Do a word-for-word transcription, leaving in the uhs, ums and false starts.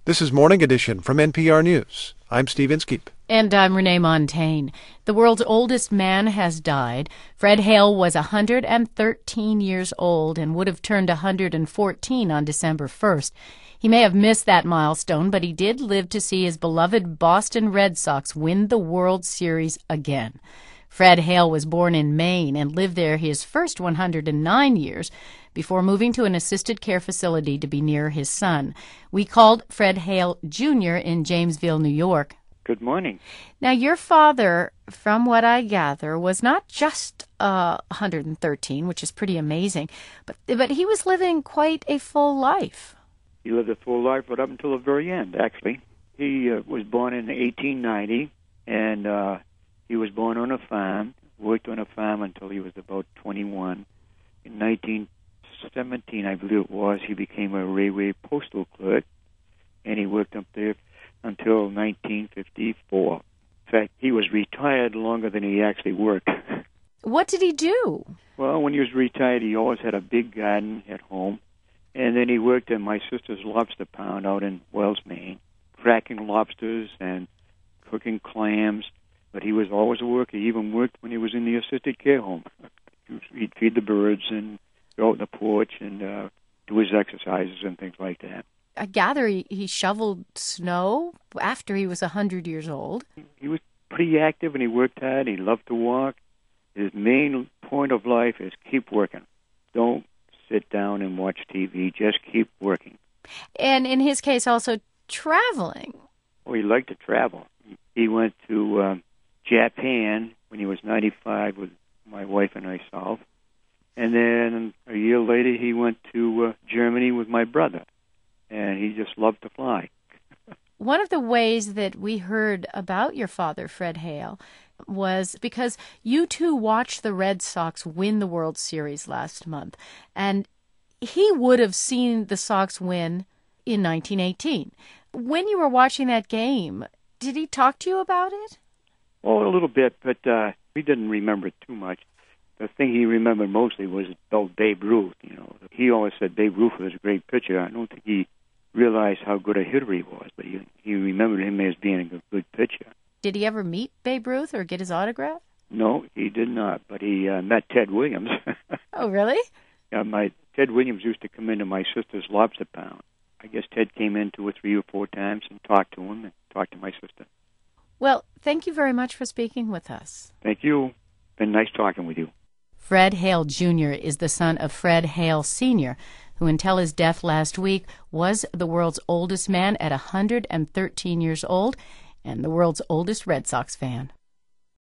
This is Morning Edition from N P R News. I'm Steve Inskeep. And I'm Renee Montaigne. The world's oldest man has died. Fred Hale was one hundred thirteen years old and would have turned one hundred fourteen on December first. He may have missed that milestone, but he did live to see his beloved Boston Red Sox win the World Series again. Fred Hale was born in Maine and lived there his first one hundred nine years before moving to an assisted care facility to be near his son. We called Fred Hale Junior in Jamesville, New York. Good morning. Now, your father, from what I gather, was not just uh, one hundred thirteen, which is pretty amazing, but but he was living quite a full life. He lived a full life right up until the very end, actually. He uh, was born in eighteen ninety, and uh, he was born on a farm, worked on a farm until he was about twenty-one. In nineteen seventeen, I believe it was, he became a railway postal clerk, and he worked up there until nineteen fifty-four. In fact, he was retired longer than he actually worked. What did he do? Well, when he was retired, he always had a big garden at home, and then he worked at my sister's lobster pound out in Wells, Maine, cracking lobsters and cooking clams. But he was always a worker. He even worked when he was in the assisted care home. He'd feed the birds and go out on the porch and uh, do his exercises and things like that. I gather he, he shoveled snow after he was one hundred years old. He was pretty active and he worked hard. He loved to walk. His main point of life is keep working. Don't sit down and watch T V. Just keep working. And in his case, also traveling. Oh, he liked to travel. He went to um, Japan when he was ninety-five with my wife and myself. And then a year later, he went to uh, Germany with my brother. And he just loved to fly. One of the ways that we heard about your father, Fred Hale, was because you two watched the Red Sox win the World Series last month. And he would have seen the Sox win in nineteen eighteen. When you were watching that game, did he talk to you about it? Oh, a little bit, but uh, he didn't remember it too much. The thing he remembered mostly was about Babe Ruth. You know, he always said Babe Ruth was a great pitcher. I don't think he realized how good a hitter he was, but he, he remembered him as being a good, good pitcher. Did he ever meet Babe Ruth or get his autograph? No, he did not, but he uh, met Ted Williams. Oh, really? Yeah, my Ted Williams used to come into my sister's lobster pound. I guess Ted came in two or three or four times and talked to him and talked to my sister. Well, thank you very much for speaking with us. Thank you. Been nice talking with you. Fred Hale Junior is the son of Fred Hale Senior, who until his death last week was the world's oldest man at one hundred thirteen years old and the world's oldest Red Sox fan.